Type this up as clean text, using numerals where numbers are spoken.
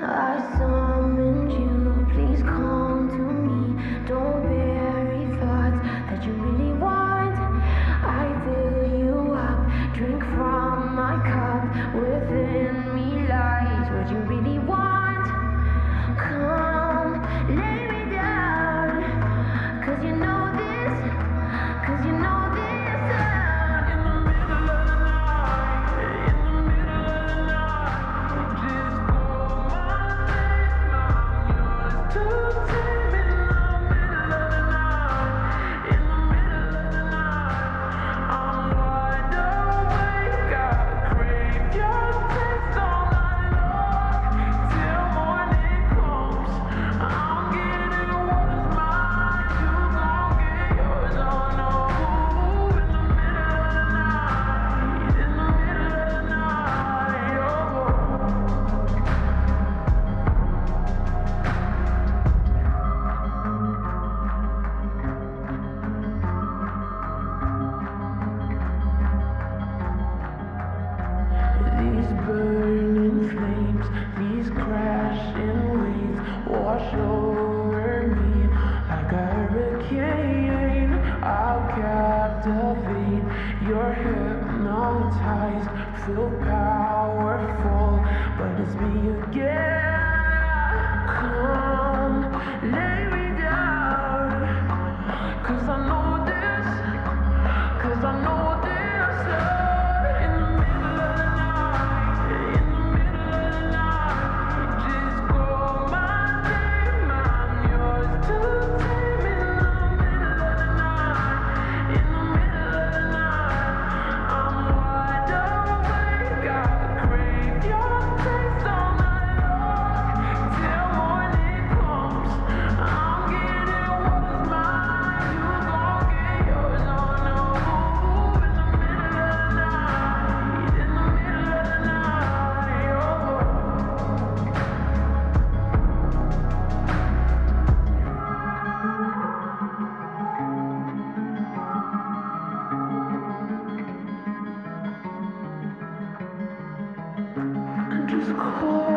I summoned you, please come to me. Don't bury thoughts that you really want. I fill you up, drink from my cup. Within me lies what you really want. Come, lay me down, 'cause you know this, 'cause you know this. In the middle of the night, in the middle of the night, just call my name, I'm yours to tame. In the middle of the night, in the middle of the night, I'm wide awake, I crave your taste all night long, till morning comes. I'm getting what is mine, you gon' get yours. Oh no, in the middle of the night, in the middle of the night, oh. These burning flames, these crashing waves wash over me like a hurricane. I'll captivate, you're hypnotized, feel powerful, but it's me again. Come, lay me down, 'cause I know this, 'cause I know this. In the middle of the night, in the middle of the night, just call my name, I'm yours to tame. In the middle of the night, in the middle of the night, I'm wide awake, I crave your taste all night long, till morning comes. I'm getting what is mine, you gon' get yours. Oh no, in the middle of the night, in the middle of the night, oh. Just call